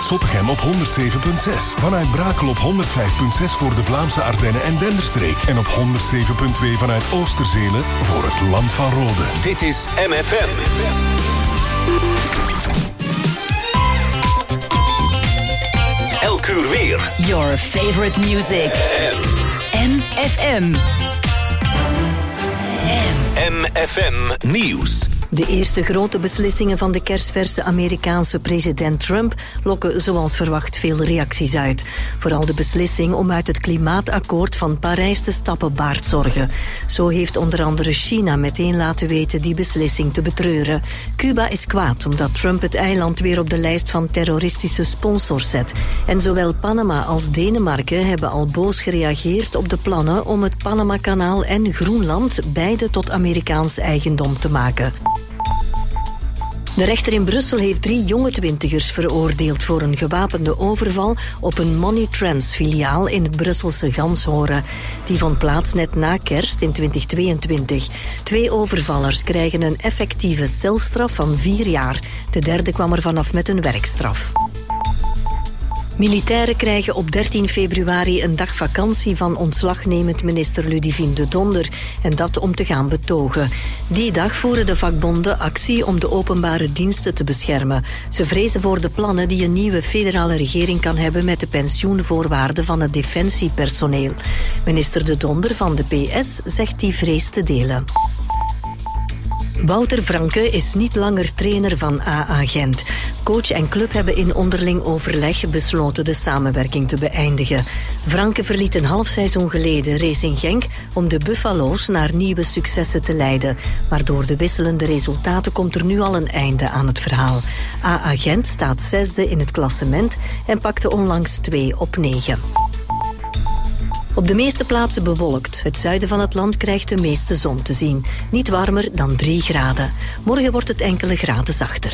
Zottegem op 107.6. Vanuit Brakel op 105.6 voor de Vlaamse Ardennen en Denderstreek. En op 107.2 vanuit Oosterzelen voor het Land van Rode. Dit is MFM. Elk uur weer. Your favorite music. MFM. MFM Nieuws. De eerste grote beslissingen van de kersverse Amerikaanse president Trump lokken zoals verwacht veel reacties uit. Vooral de beslissing om uit het klimaatakkoord van Parijs te stappen baart zorgen. Zo heeft onder andere China meteen laten weten die beslissing te betreuren. Cuba is kwaad omdat Trump het eiland weer op de lijst van terroristische sponsors zet. En zowel Panama als Denemarken hebben al boos gereageerd op de plannen om het Panama-kanaal en Groenland beide tot Amerikaans eigendom te maken. De rechter in Brussel heeft 3 jonge twintigers veroordeeld voor een gewapende overval op een Money Trans filiaal in het Brusselse Ganshoren. Die vond plaats net na kerst in 2022. 2 overvallers krijgen een effectieve celstraf van 4 jaar. De derde kwam er vanaf met een werkstraf. Militairen krijgen op 13 februari een dag vakantie van ontslagnemend minister Ludivine de Donder. En dat om te gaan betogen. Die dag voeren de vakbonden actie om de openbare diensten te beschermen. Ze vrezen voor de plannen die een nieuwe federale regering kan hebben met de pensioenvoorwaarden van het defensiepersoneel. Minister de Donder van de PS zegt die vrees te delen. Wouter Franke is niet langer trainer van AA Gent. Coach en club hebben in onderling overleg besloten de samenwerking te beëindigen. Franke verliet een half seizoen geleden Racing Genk om de Buffalo's naar nieuwe successen te leiden. Maar door de wisselende resultaten komt er nu al een einde aan het verhaal. AA Gent staat 6e in het klassement en pakte onlangs 2 op 9. Op de meeste plaatsen bewolkt. Het zuiden van het land krijgt de meeste zon te zien. Niet warmer dan 3 graden. Morgen wordt het enkele graden zachter.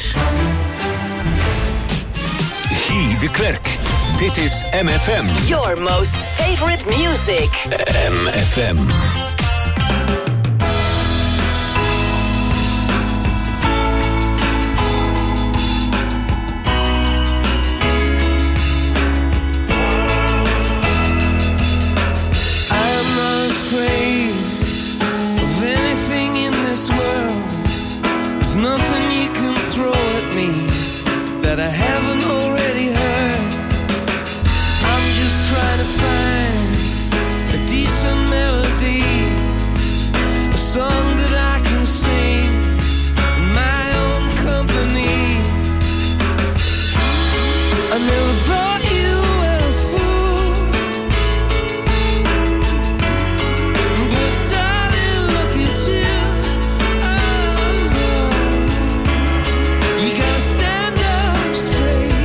Guy de Klerk. Dit is MFM. Your most favorite music. MFM. Nothing you can throw at me that I haven't already heard. I'm just trying to find a decent melody, a song that I can sing in my own company. I never thought you were a fool, but darling, look at you. Stand up straight.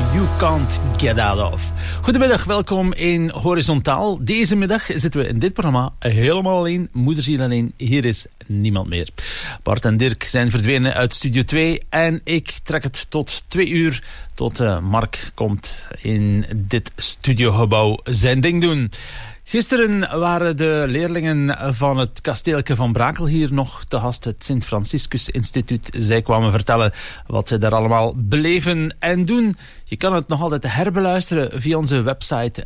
You Can't Get Out Of. Goedemiddag, welkom in Horizontaal. Deze middag zitten we in dit programma helemaal alleen, moederziel alleen. Hier is niemand meer. Bart en Dirk zijn verdwenen uit Studio 2 en ik trek het tot 2 uur, tot Mark komt in dit studiogebouw zijn ding doen. Gisteren waren de leerlingen van het kasteelke van Brakel hier nog te gast, het Sint-Franciscus Instituut. Zij kwamen vertellen wat ze daar allemaal beleven en doen. Je kan het nog altijd herbeluisteren via onze website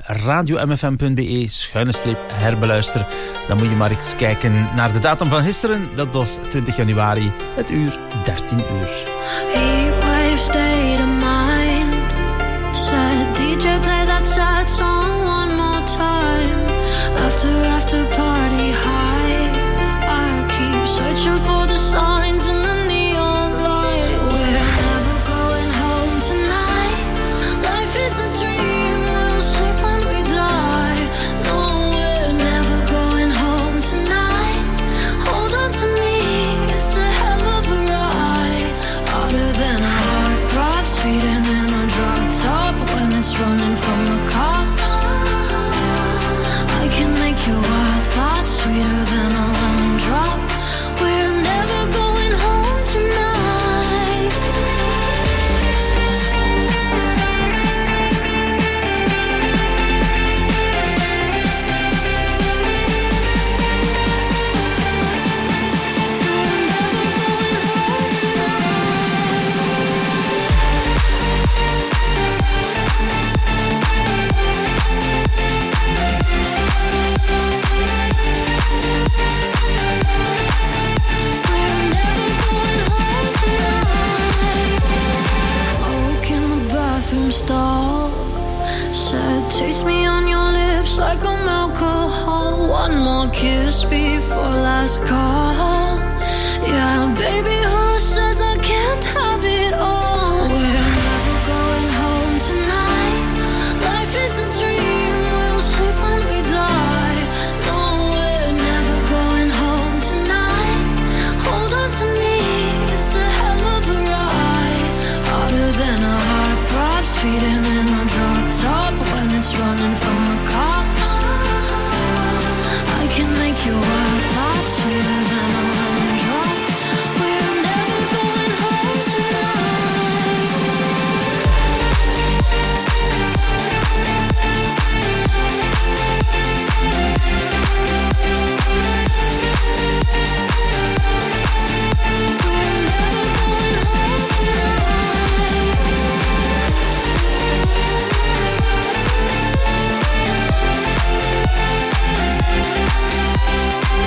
radio-mfm.be/herbeluisteren. Dan moet je maar eens kijken naar de datum van gisteren. Dat was 20 januari, het uur 13 uur. Heatwave state of mind. Said DJ play that sad song one more time. After party high, I keep searching for the signs in the neon light. We're never going home tonight. Life is a dream, we'll sleep when we die. No, we're never going home tonight. Hold on to me, it's a hell of a ride. Harder than a heart throb, speeding in a drop top when it's running from the cop. I can make your wild thoughts sweeter than a lemon drop. We're never going home tonight. Stall. Said, taste me on your lips like I'm alcohol. One more kiss before last call. Yeah, baby, who says I can't have it all? We're never going home tonight. Life is a dream, we'll sleep when we die. No, we're never going home tonight. Hold on to me, it's a hell of a ride. Harder than a heart throb, speeding in a drop top when it's running from the cop. I can make your wild thoughts sweeter than a lemon drop. We're never going home tonight. We're never going home tonight.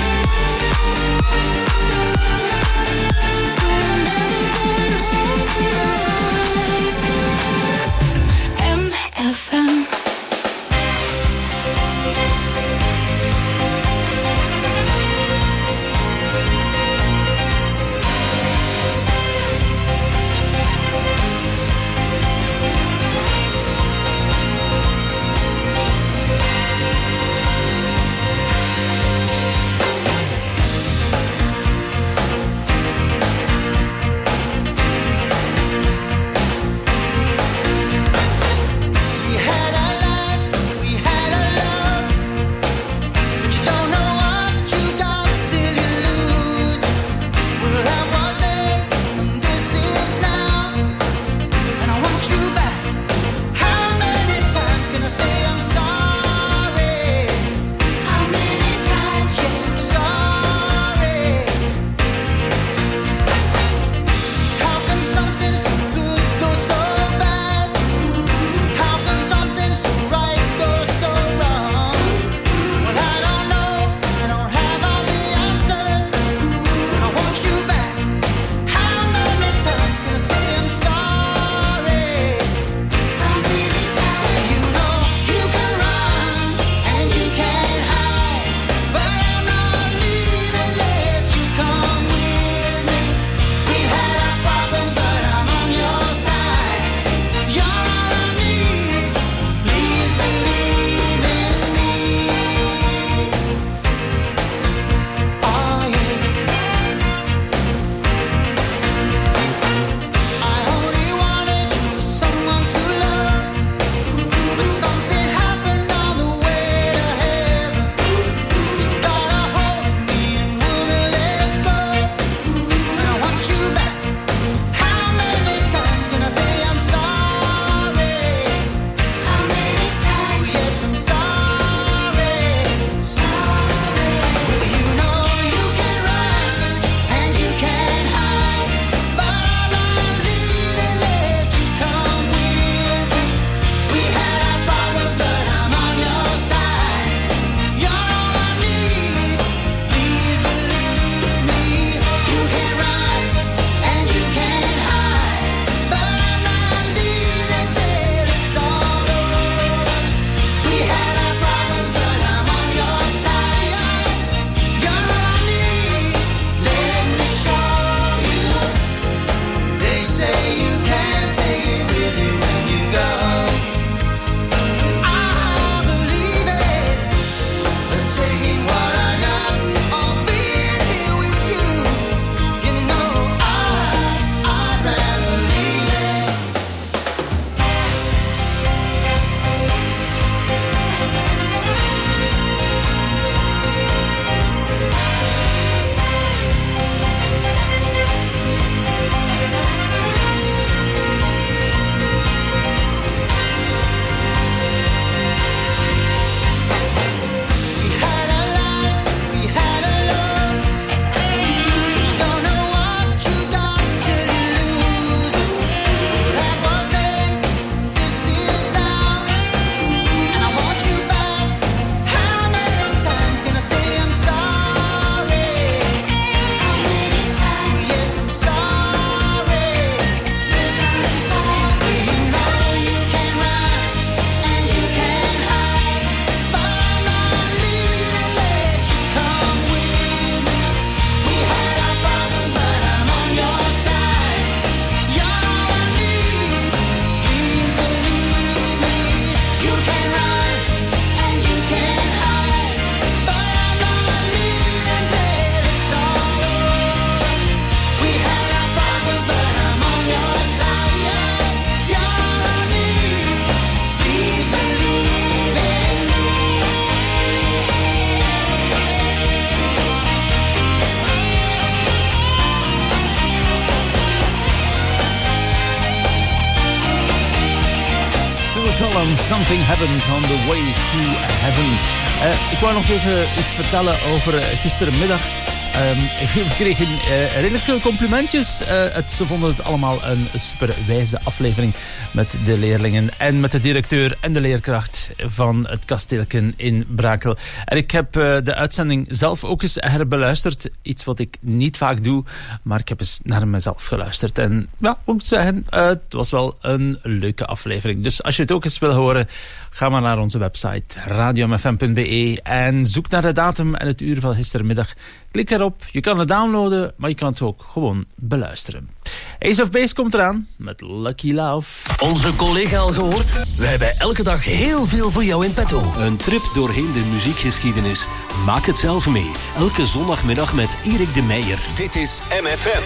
van Something Happened on the Way to Heaven. Ik wou nog even iets vertellen over gisterenmiddag. We kregen redelijk veel complimentjes. Ze vonden het allemaal een superwijze aflevering met de leerlingen en met de directeur en de leerkracht van het kasteelken in Brakel. En ik heb de uitzending zelf ook eens herbeluisterd. Iets wat ik niet vaak doe, maar ik heb eens naar mezelf geluisterd. En ja, moet ik zeggen, het was wel een leuke aflevering. Dus als je het ook eens wil horen, ga maar naar onze website radiomfm.be en zoek naar de datum en het uur van gistermiddag. Klik erop, je kan het downloaden, maar je kan het ook gewoon beluisteren. Ace of Base komt eraan met Lucky Love. Onze collega al gehoord? Wij hebben elke dag heel veel voor jou in petto. Een trip doorheen de muziekgeschiedenis. Maak het zelf mee. Elke zondagmiddag met Erik de Meijer. Dit is MFM.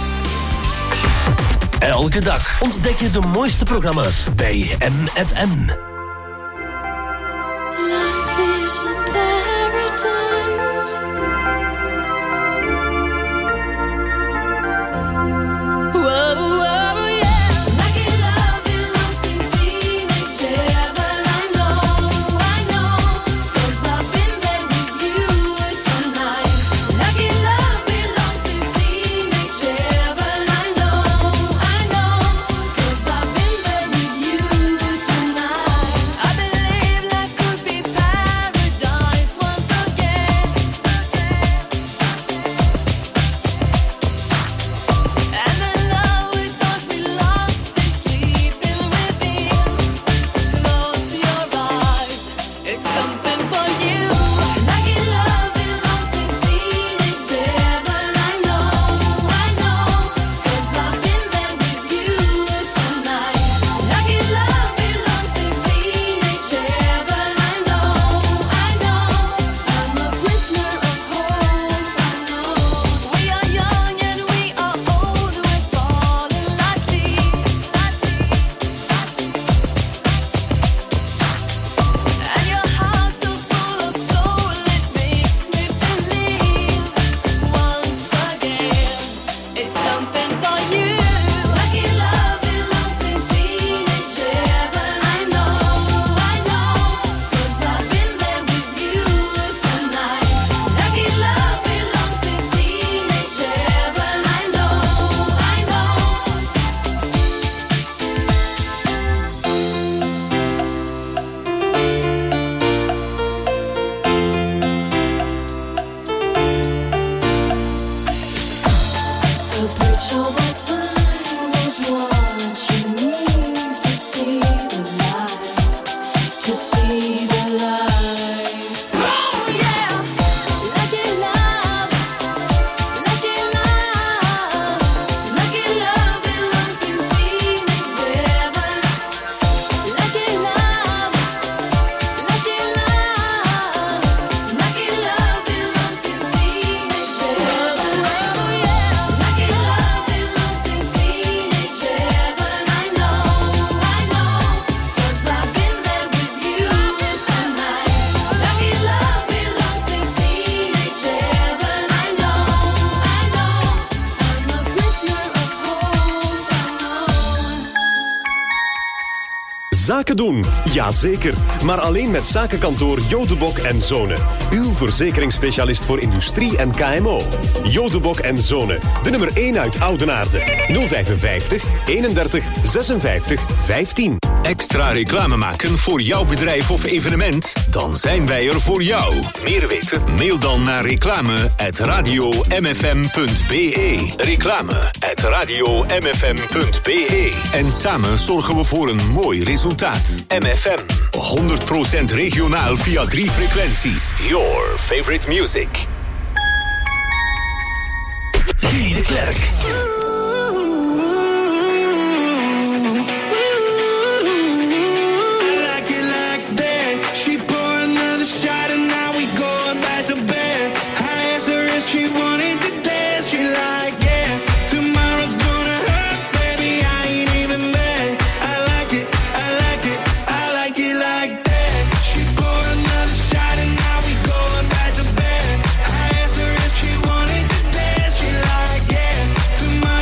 Elke dag ontdek je de mooiste programma's bij MFM. Life is a paradise. Whoa, whoa, yeah. Lucky love belongs in teenage heaven. I know, 'cause I've been there with you tonight. Lucky love belongs in teenage heaven. I know, 'cause I've been there with you tonight. I believe life could be paradise once again. And the love we thought we lost is sleeping within. Close your eyes, it's something for you. Lucky love belongs in teenage heaven. I know, 'cause I've been there with you tonight. Lucky love belongs in teenage heaven. I know, I'm a prisoner of hope. I know we are young and we are old. We're falling like leaves. And your heart's so full of soul, it makes me believe once again it's something for you. Lucky love belongs in teenage heaven. I know, 'cause I've been there with you tonight. Lucky love belongs in teenage heaven. I know. A bridge over time is what you need to see the light, to see the light. Oh yeah, lucky love, lucky love, lucky love belongs in teenage heaven. Lucky love, lucky love, lucky love belongs in teenage heaven. Oh yeah, lucky love belongs in teenage heaven. I know, 'cause I've been there with you tonight. Lucky love belongs in teenage heaven. I know, I'm a prisoner of hope. I know. Zaken doen? Jazeker. Maar alleen met zakenkantoor Jodebok en Zonen. Uw verzekeringsspecialist voor industrie en KMO. Jodebok en Zonen. De nummer 1 uit Oudenaarde. 055 31 56 15. Extra reclame maken voor jouw bedrijf of evenement? Dan zijn wij er voor jou. Meer weten? Mail dan naar reclame@radiomfm.be. Reclame@radiomfm.be. En samen zorgen we voor een mooi resultaat. MFM. 100% regionaal via 3 frequenties. Your favorite music. Guy de Klerk. Tomorrow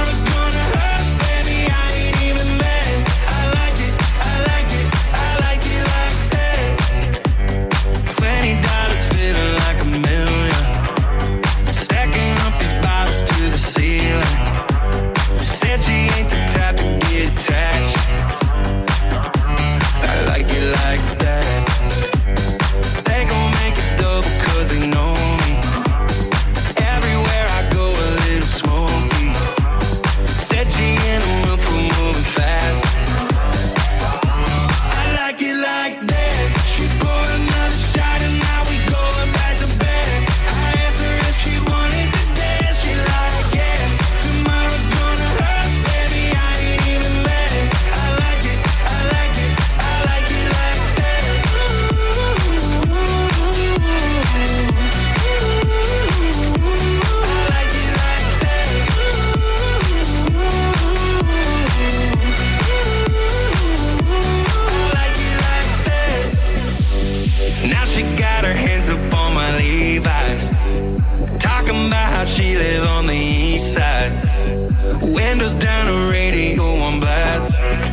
live on the east side. Windows down, the radio on blast.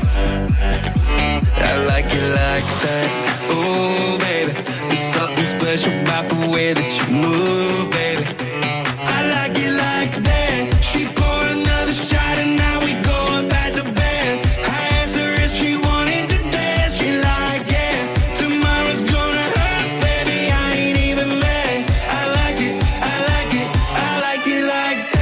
I like it like that. Oh, baby, there's something special about the way that you move, baby. I like it like that. She poured another shot and now we going back to bed. I asked her if she wanted to dance. She like, yeah, tomorrow's gonna hurt, baby, I ain't even mad. I like it, I like it, I like it like that.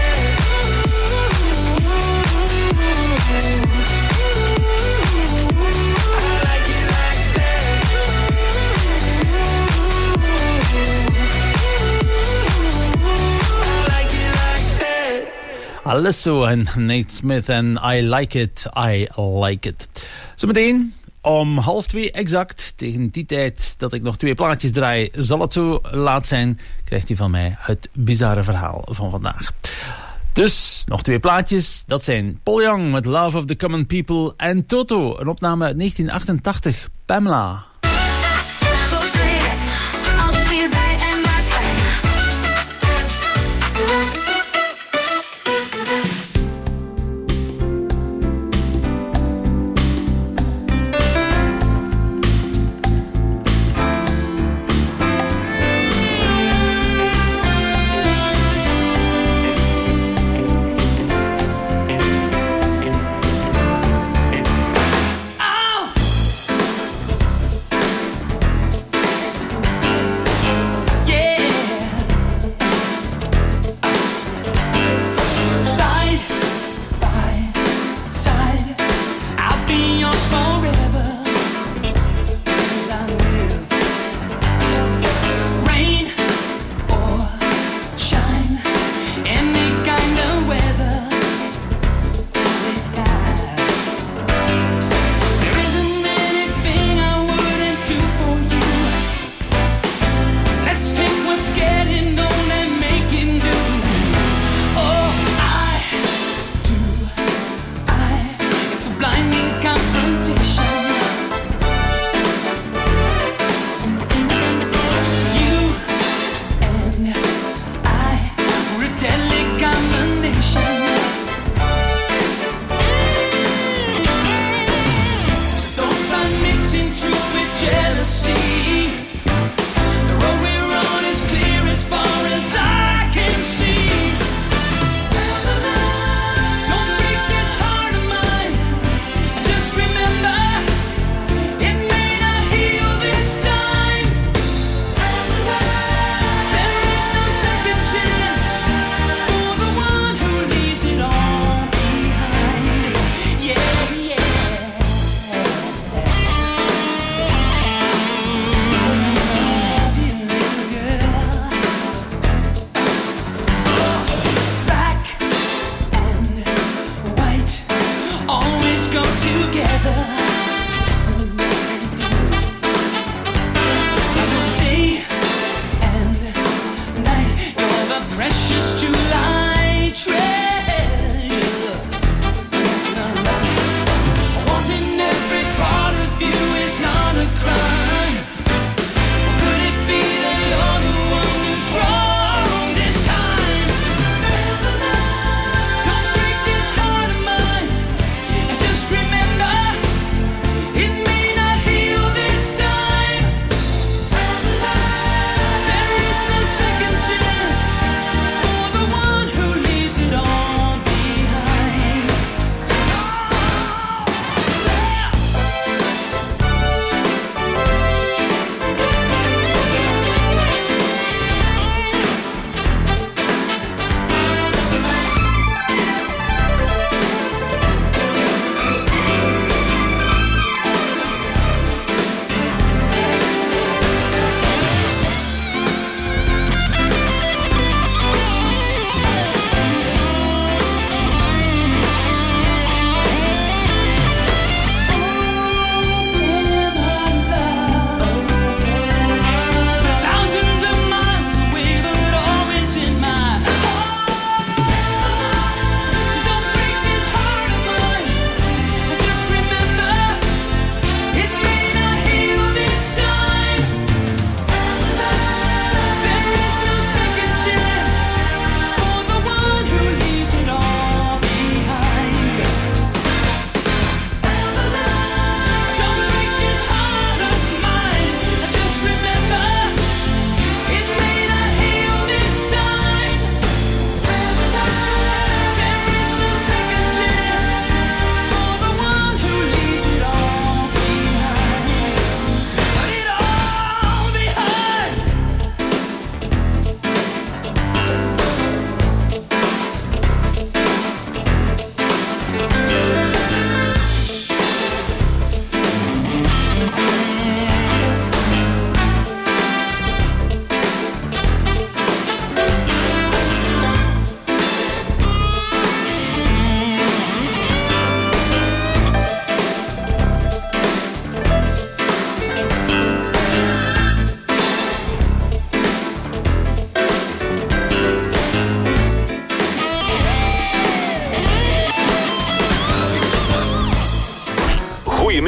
Alesso en Nate Smith en I Like It, I Like It. Zometeen om 1:30 exact, tegen die tijd dat ik nog 2 plaatjes draai, zal het zo laat zijn, krijgt u van mij het bizarre verhaal van vandaag. Dus nog 2 plaatjes, dat zijn Paul Young met Love of the Common People en Toto, een opname uit 1988, Pamela.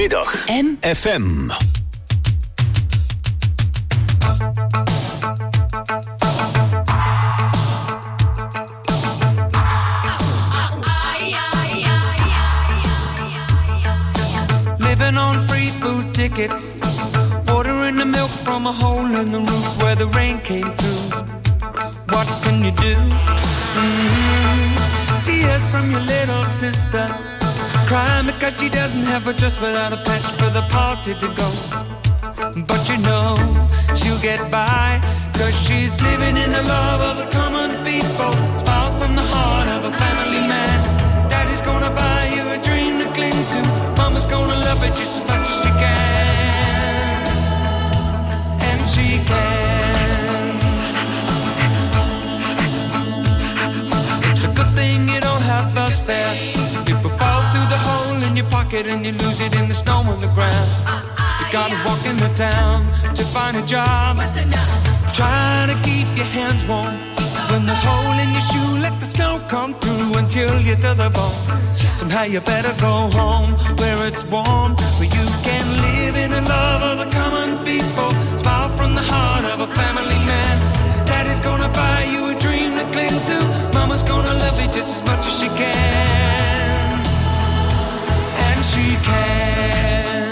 Middag. FM. Living on free food tickets, ordering the milk from a hole in the roof where the rain came through. What can you do? Tears from your little sister, crying because she doesn't have a dress without a patch for the party to go. But you know she'll get by, cause she's living in the love of the common people. Smiles from the heart of a family man. Daddy's gonna buy you a dream to cling to. Mama's gonna love it just as much as she can. And she can. It's a good thing you don't have bus fare. People fall through the hole in your pocket and you lose it in the snow on the ground. You gotta walk in the town to find a job. Trying to keep your hands warm. When the hole in your shoe, let the snow come through and chill you to the bone. Somehow you better go home where it's warm, where you can live in the love of the common people. Smile from the heart of a family man. Daddy's gonna buy you a dream to cling to. Mama's gonna love you just as much as she can. And she can.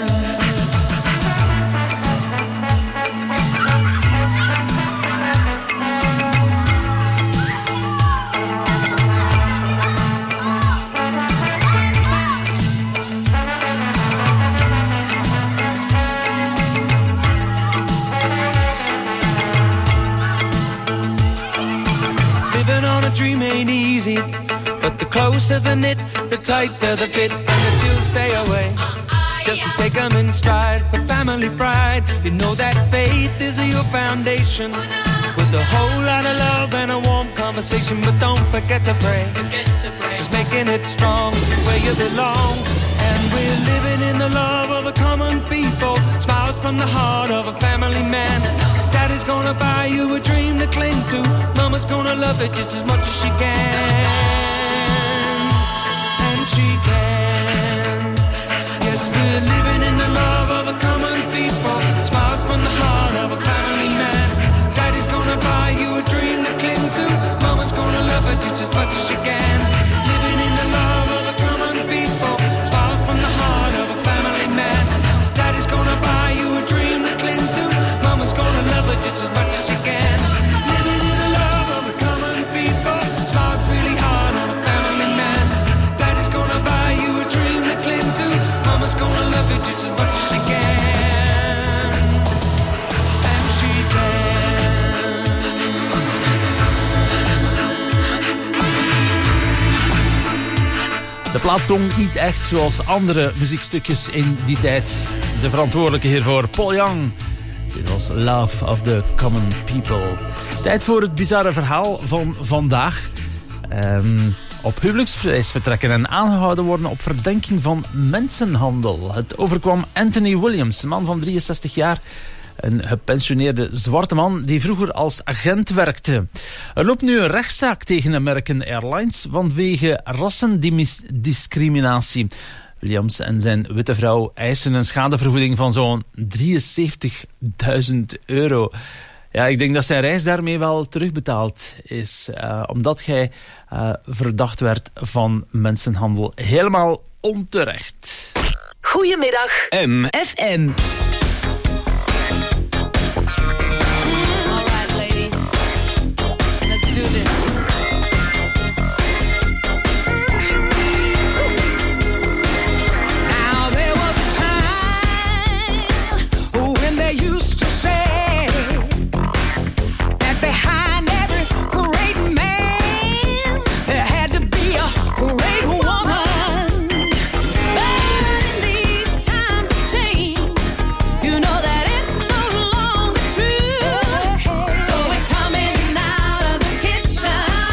Dream ain't easy, but the closer the knit, the tighter the fit, and the chills stay away. Just take them in stride for family pride. You know that faith is your foundation, with a whole lot of love and a warm conversation. But don't forget to pray, just making it strong where you belong. And we're living in the love of the common people. Smiles from the heart of a family man. Daddy's gonna buy you a dream to cling to. Mama's gonna love it just as much as she can. And she can. Yes, we're living in the love of the common people. Smiles from the heart of a family man. Daddy's gonna buy you a dream to cling to. Mama's gonna love it just as much as she can. Living in the love of the common people. Smiles from the heart of a family man. Daddy's gonna buy you a dream to cling to. Mama's gonna love it just as much as she can. Living in the love of the common people. Smiles really hard on a family man. Daddy's gonna buy you a dream to cling to. Mama's gonna love it just as much as she can. And she can. De plaat klonk niet echt zoals andere muziekstukjes in die tijd. De verantwoordelijke hiervoor, Paul Young. Dit was Love of the Common People. Tijd voor het bizarre verhaal van vandaag. Op huwelijksreis vertrekken en aangehouden worden op verdenking van mensenhandel. Het overkwam Anthony Williams, een man van 63 jaar. Een gepensioneerde zwarte man die vroeger als agent werkte. Er loopt nu een rechtszaak tegen American Airlines vanwege rassendiscriminatie. Williams en zijn witte vrouw eisen een schadevergoeding van zo'n €73.000. Ja, ik denk dat zijn reis daarmee wel terugbetaald is. Omdat hij verdacht werd van mensenhandel. Helemaal onterecht. Goedemiddag. FM. Do this. Now there was a time when they used to say that behind every great man there had to be a great woman. But in these times of change, you know that it's no longer true. So we're coming out of the kitchen.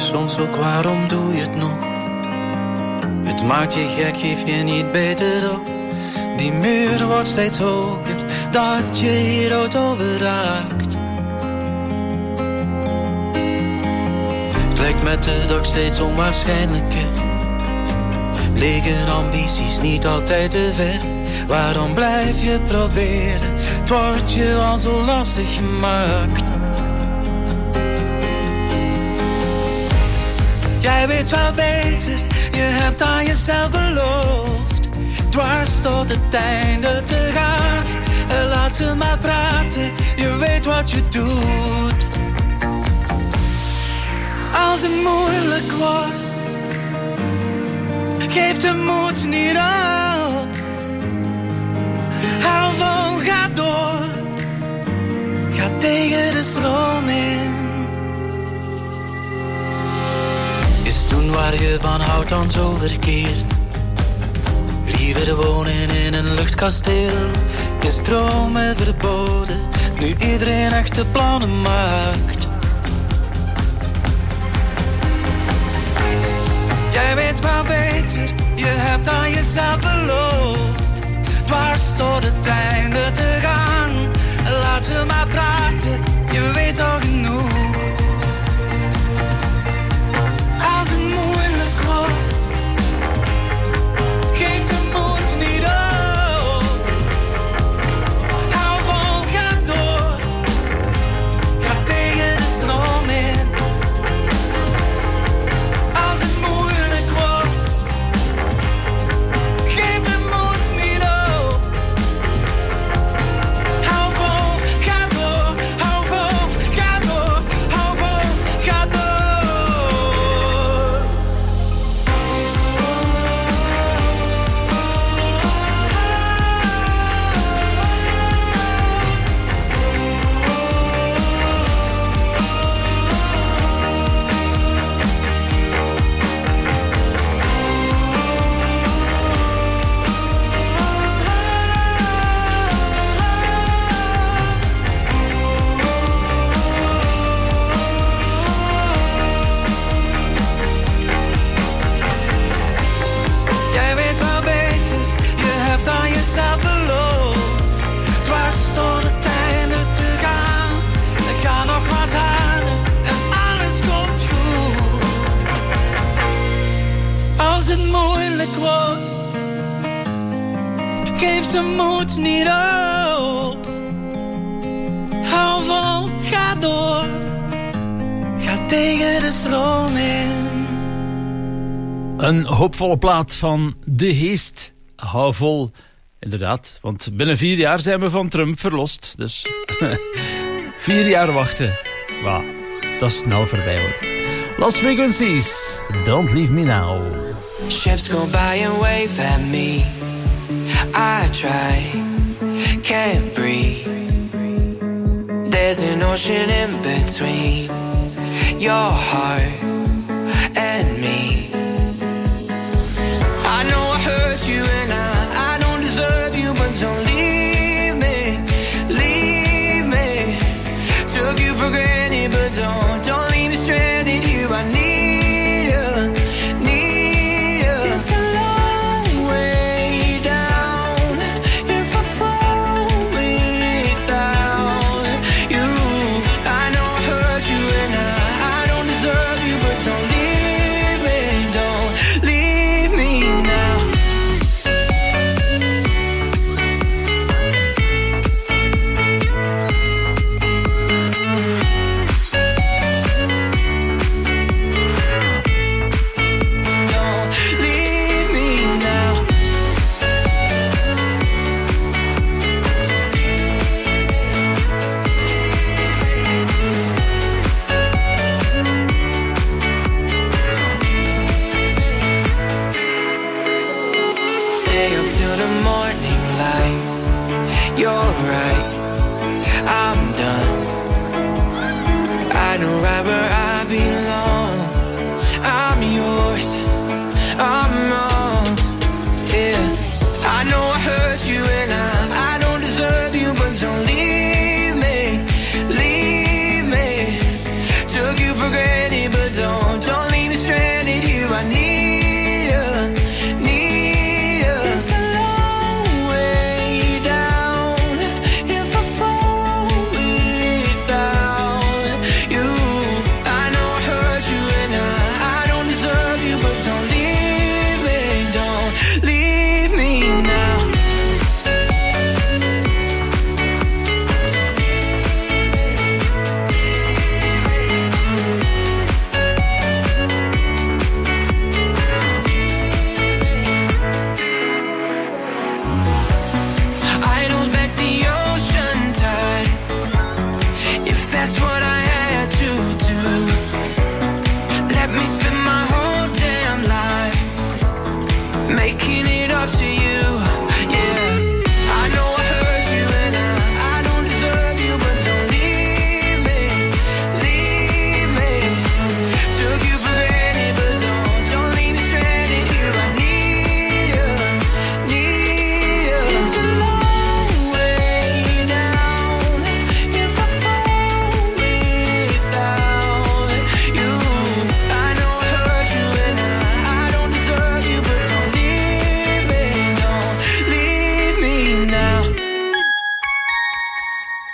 soms ook waarom doe je het nog? Het maakt je gek, geef je niet beter op. Die muur wordt steeds hoger, dat je hier auto raakt. Het lijkt met de dag steeds onwaarschijnlijker. Liggen ambities niet altijd te ver? Waarom blijf je proberen? Het wordt je al zo lastig gemaakt. Jij weet wel beter, je hebt aan jezelf beloofd dwars tot het einde te gaan. Laat ze maar praten, je weet wat je doet. Als het moeilijk wordt, geef de moed niet op. Hou vol, ga door, ga tegen de stroom in. Is toen waar je van houdt dan zo verkeerd? Liever wonen in een luchtkasteel. Is dromen verboden, nu iedereen echte plannen maakt. Jij weet wel beter, je hebt aan jezelf beloofd dwars tot het einde te gaan. Laat ze maar praten, je weet al genoeg. Als het moeilijk wordt, geef de moed niet op. Hou vol, ga door, ga tegen de stroom in. Als het moeilijk wordt, geef de moed niet op. Hou vol, ga door, hou vol, ga door, hou vol, ga door. Jij weet wel beter, je hebt aan jezelf beloofd dwars tot het einde te gaan. Ik ga nog wat harder en alles komt goed. Als het moeilijk wordt, geef de moed niet op. Hou vol, ga door, ga tegen de stroom in. Een hoopvolle plaat van De Heest. Hou vol. Inderdaad, want binnen 4 jaar zijn we van Trump verlost. Dus 4 jaar wachten. Wauw, dat is snel voorbij hoor. Lost Frequencies, Don't Leave Me Now. Ships go by and wave at me. I try, can't breathe. There's an ocean in between your heart and me. I know I hurt you and I don't deserve you, but don't leave me, leave me. Took you for granted, but don't leave me stranded here. I need you, need you. It's a long way down if I fall without you. I know I hurt you and I don't deserve you, but don't leave me, don't leave me now. You're right, I'm done. I know right where I belong. I'm yours, I'm wrong. Yeah, I know I hurt you and I don't deserve you, but don't leave me, leave me. Took you for granted, but don't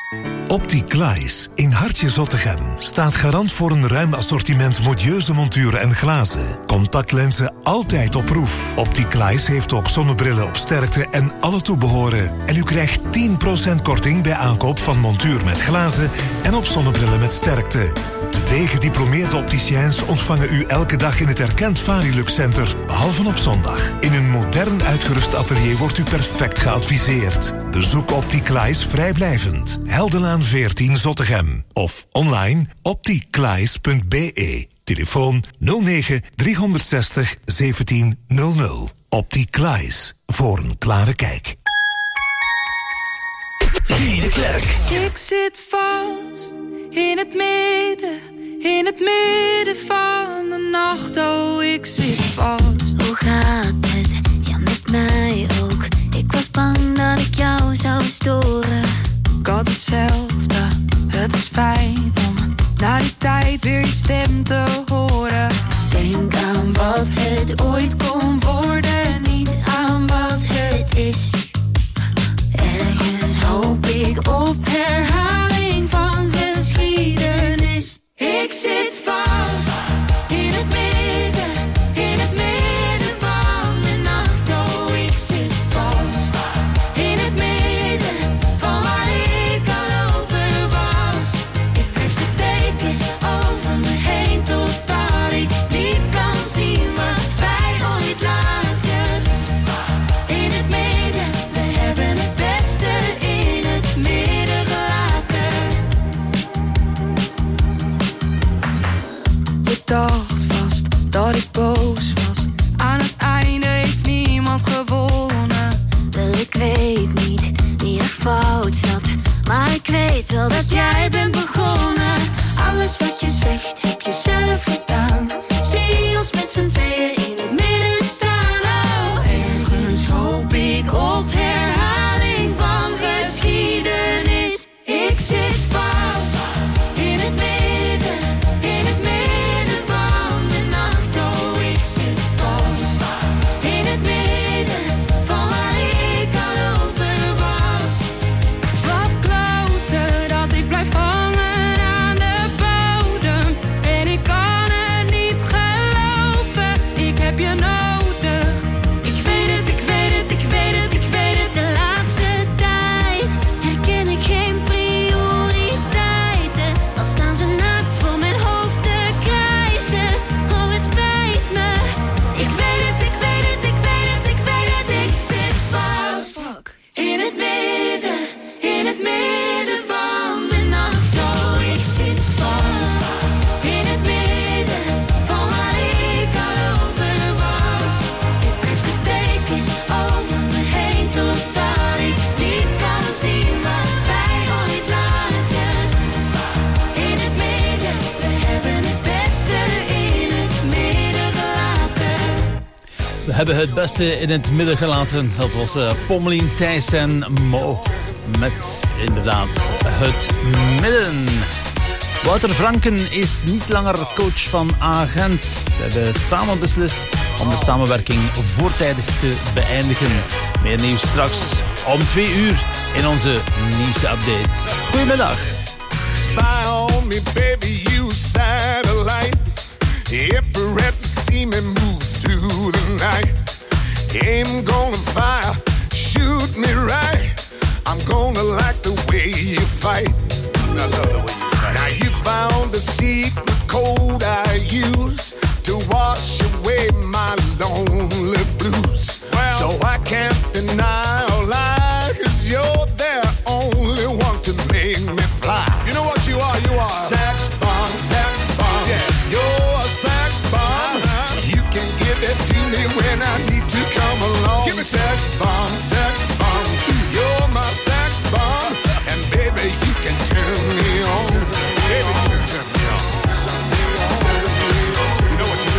Opticlaes in Hartje Zottegem staat garant voor een ruim assortiment modieuze monturen en glazen. Contactlenzen altijd op proef. Opticlaes heeft ook zonnebrillen op sterkte en alle toebehoren. En u krijgt 10% korting bij aankoop van montuur met glazen en op zonnebrillen met sterkte. 2 gediplomeerde opticiens ontvangen u elke dag in het erkend Varilux Center, behalve op zondag. In een modern uitgerust atelier wordt u perfect geadviseerd. Bezoek Opticlaes vrijblijvend. Heldenlaan 14 Zottegem. Of online opticlaes.be. Telefoon 09 360 1700. Opticlaes. Voor een klare kijk. Guy de Klerk. Ik zit vast in het midden van de nacht. Oh, ik zit vast. Hoe gaat het? Ja, met mij ook. Ik was bang dat ik jou zou storen. Ik had hetzelfde. Het is fijn om na die tijd weer je stem te horen. Denk aan wat het ooit kon worden, niet aan wat het is. Ergens hoop ik op herhaling van geschiedenis. Ik zit vast in het midden van de nacht. Oh, ik zit vast in het midden van waar ik al over was. Ik trek de dekens over me heen totdat ik niet kan zien wat wij ooit lagen. In het midden, we hebben het beste in het midden gelaten. Je dacht vast dat ik boos was. Aan het einde heeft niemand gewonnen. Wel, ik weet niet wie er fout zat, maar ik weet wel dat jij bent begonnen. Alles wat je zegt heb je zelf gedaan. Zie ons met z'n tweeën in het midden staan. Oh, ergens hoop ik op herhaling van geschiedenis. Ik zit vast in het midden van de nacht. Oh, ik zit vast in het midden van waar ik al over was. Wat kloten dat ik blijf hangen aan de bodem. En ik kan het niet geloven, ik heb je nodig. Ik weet het, ik weet het, ik weet het, ik weet het. De laatste tijd herken ik geen prioriteiten. Al staan ze naakt voor mijn hoofd te krijsen. Oh, het spijt me. Ik weet het, ik weet het, ik weet het, ik weet het. Ik zit vast in het midden van de nacht. Oh, ik zit vast in het midden van waar ik al over was. Ik trek de dekens over me heen totdat ik niet kan zien wat wij ooit lagen. In het midden, we hebben het beste in het midden gelaten. We hebben het beste in het midden gelaten. Dat was Pommelien, Thijs en Mo. Met inderdaad het midden. Wouter Franken is niet langer coach van Agent. Ze hebben samen beslist om de samenwerking voortijdig te beëindigen. Meer nieuws straks om 2 uur in onze nieuwste update. Goedemiddag. Spy on me, baby, you satellite. Infrared to see me move through the night. Aim gonna fire, shoot me right. I'm gonna like the way you fight. I love the way you fight. Now you found the secret code I use to wash away my lonely blues. Well, so I can't deny or lie, 'cause you're the only one to make me fly. You know what you are? You are sex bomb, sex bomb. Yeah, you're a sex bomb. You can give it to me when I need to come along. Give me sex bomb, sex bomb. You're my sex bomb, and baby you can turn me on. Baby, you can turn me on. You know what you do?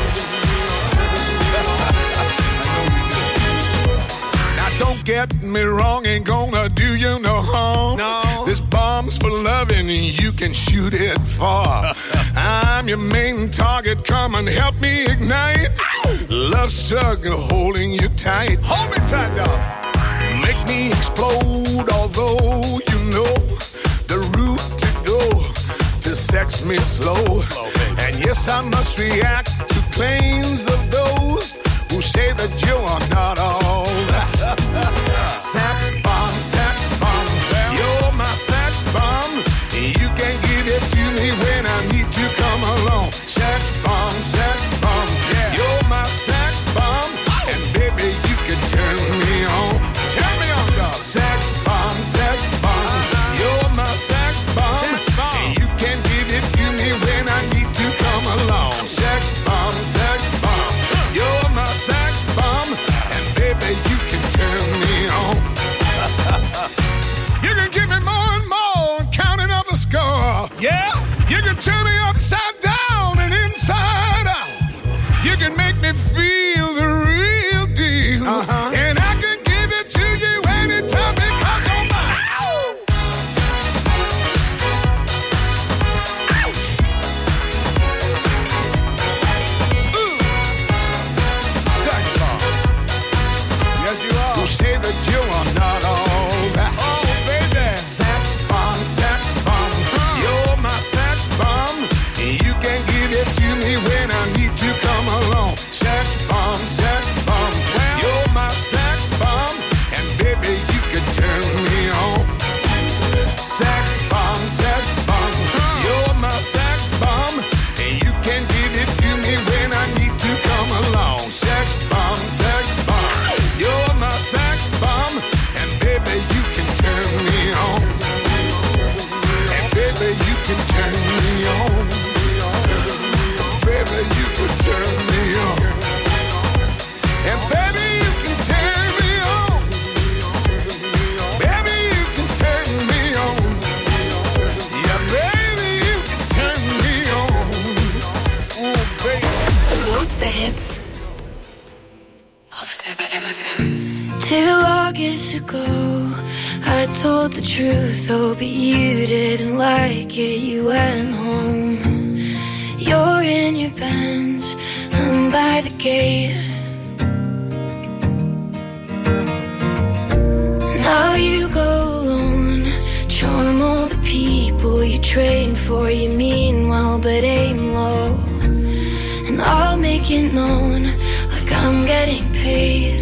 Now don't get me wrong, ain't gonna do you no harm. No. This bomb's for loving, and you can shoot it far. I'm your main target, come and help me ignite. Love struggle holding you tight. Hold me tight, dog. Make me explode, although you know sex me slow. And yes, I must react to claims of those who say that you are not all that. Sex bomb, you're my sex bomb. You can give it to me when I need to come along. Sex bomb, yeah. You're my sex bomb, and baby, you can turn me on. Turn me on, dog. Sex bomb, you're my sex bomb, and you can give it to me when I need to come along. Sex bomb, you're my sex bomb, and baby, you can turn me on. You can give me more and more, counting up a score. Yeah, you can turn me upside down and inside out. You can make me feel the real deal, and I can give it to you anytime because you're mine. Sex bomb. Yes, you are. Who say that you are not all that? Oh, baby. Sex bomb. You're my sex bomb. And you can give it to me when I need to come along. Sex bomb. You're my sex bomb. And baby, you can turn me on. Sex bomb. You're my sex bomb. And you can give it to me when I need to come along. Sex bomb. You're my sex bomb. And baby, you can turn me on. And baby, you can turn me on. Baby, you can turn me on. And baby, you can turn me on. Baby, you can turn me on. Yeah, baby, you can turn me on. Ooh, baby. Grootste hits. Altijd bij MFM. 2 August ago, I told the truth, oh, but you didn't like it, you went home. You're in your Benz, I'm by the gate. Now you go alone, charm all the people you train for. You mean well, but aim low. And I'll make it known, like I'm getting paid.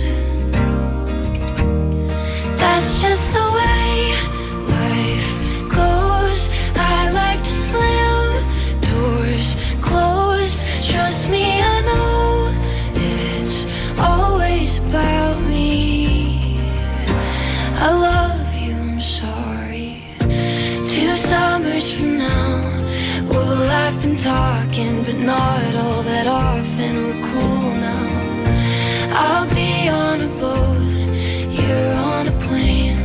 That's just the way life goes. I like to slam doors closed. Trust me, I know it's always about me. I love you, I'm sorry. 2 summers from now, well, I've been talking, but not all that often. We're cool now. I'll be on a boat, you're on a plane,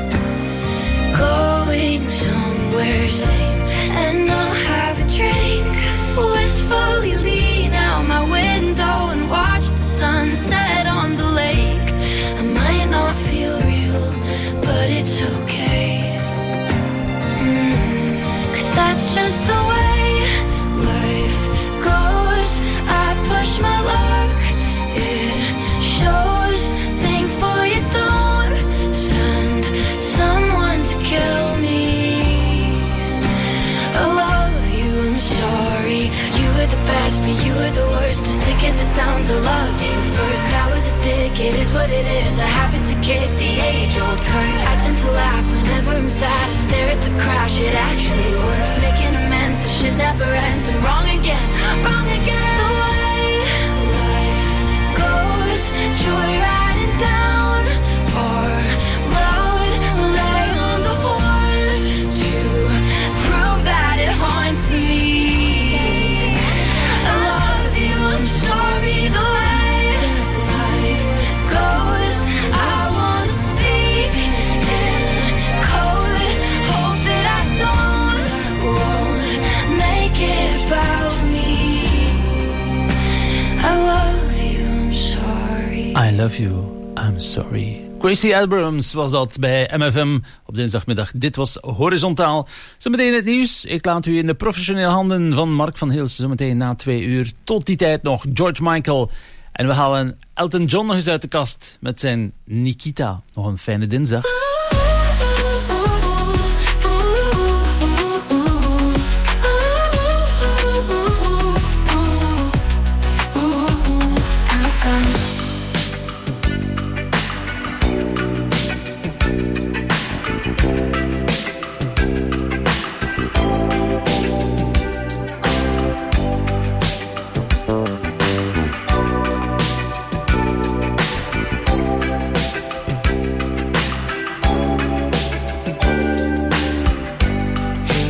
going somewhere sane. And I'll have a drink, wistfully lean out my window and watch the sunset on the lake. I might not feel real, but it's okay. 'Cause that's just the way life goes. I push my luck, it shows. Thankful you don't send someone to kill me. I love you, I'm sorry. You were the best, but you were the worst. As sick as it sounds, I loved you first. I was a dick, it is what it is. I happen to kick the age-old curse. I tend to laugh whenever I'm sad. I stare at the crash, it actually works. Making amends, the shit never ends. I'm wrong again, wrong again. The way life goes, joyriding down our road. Lay on the horn to prove that it haunts me. I love you, I'm sorry. The way life goes, I wanna speak in code. Hope that I won't make it about me. I love you, I'm sorry. I love you, I'm sorry. Gracie Abrams was dat bij MFM op dinsdagmiddag. Dit was Horizontaal. Zometeen het nieuws. Ik laat u in de professionele handen van Mark van Hilsen. Zometeen na 2 uur. Tot die tijd nog George Michael. En we halen Elton John nog eens uit de kast met zijn Nikita. Nog een fijne dinsdag.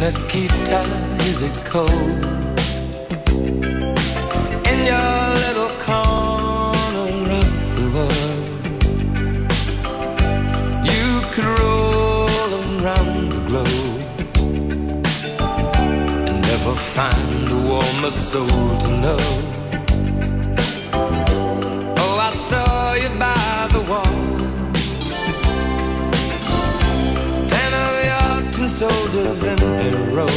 Nikita, is it cold? In your little corner of the world, you could roll around the globe and never find a warmer soul to know. Oh, I saw you by the wall, 10 of your tin soldiers in a row,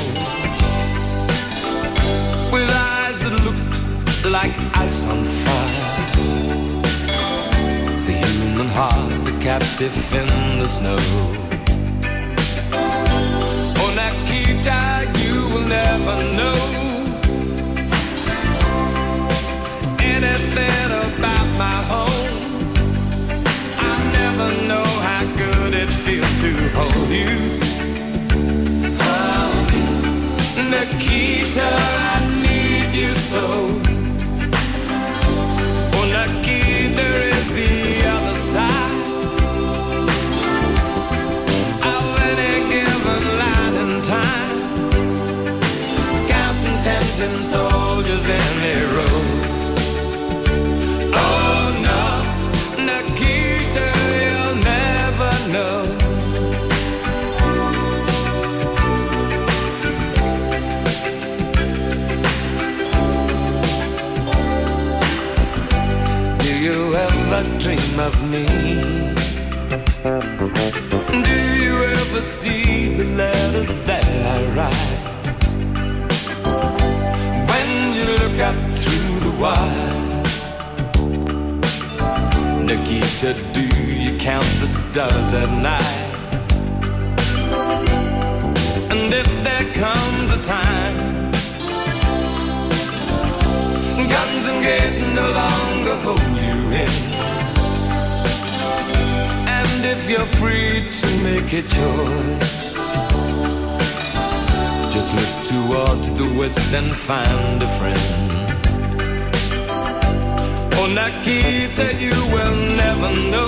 with eyes that looked like ice on fire. The human heart, a captive in the snow. Oh, Nikita, you will never know anything about my home. I never know how good it feels to hold you. Oh, Nikita, I need you so. Oh, Nikita is the other side of any given line in time, counting 10 soldiers in a row. Oh no, Nikita, you'll never know. Do you ever dream of me? Do you ever see the letters that I write? When you look up through the wire, Nikita, do you count the stars at night? And if there comes a time guns and gates no longer hold you in, and if you're free to make a choice, just look towards the west and find a friend. Oh, Nikita, you will never know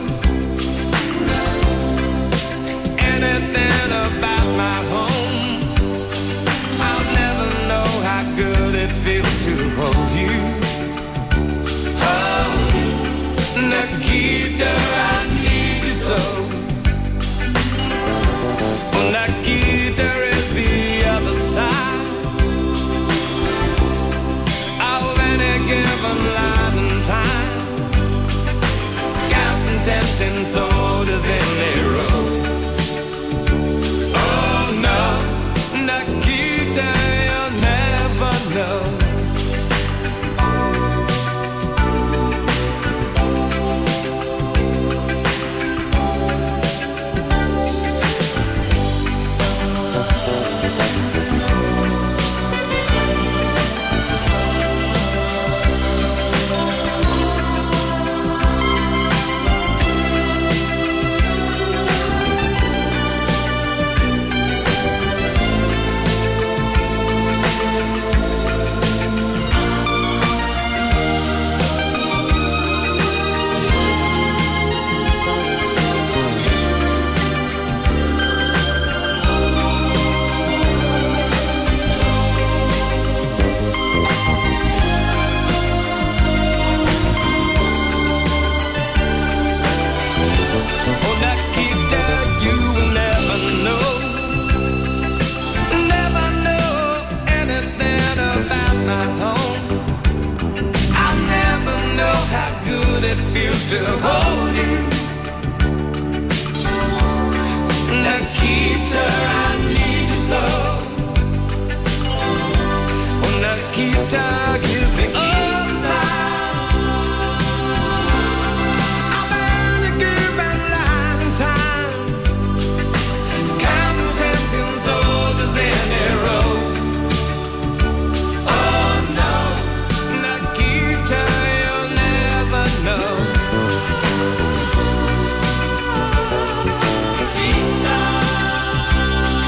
anything about my home. I'll never know how good it feels to hold you. Oh, Nikita, I need you so. Oh, Nikita is the other side of any given line in time, counting 10 soldiers in a row. Oh no, Nikita, you'll never know. It feels to hold you. Nikita, I need you so. Oh, Nikita, here's the other side of any given line in time, counting 10 soldiers in a row. Oh no, Nikita, you'll never know. Nikita,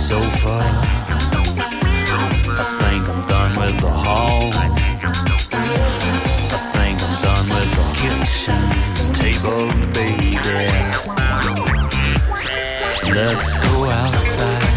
sofa. I think I'm done with the hall. I think I'm done with the kitchen table, baby. Let's go outside.